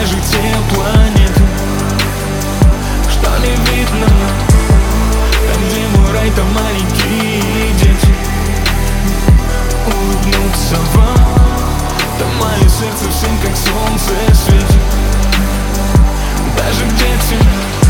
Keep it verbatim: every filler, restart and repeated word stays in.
даже те планеты, что не видно. Там, где мой рай, там маленькие дети. Улыбнуться вам, там мое сердце всем как солнце светит. Даже к детям.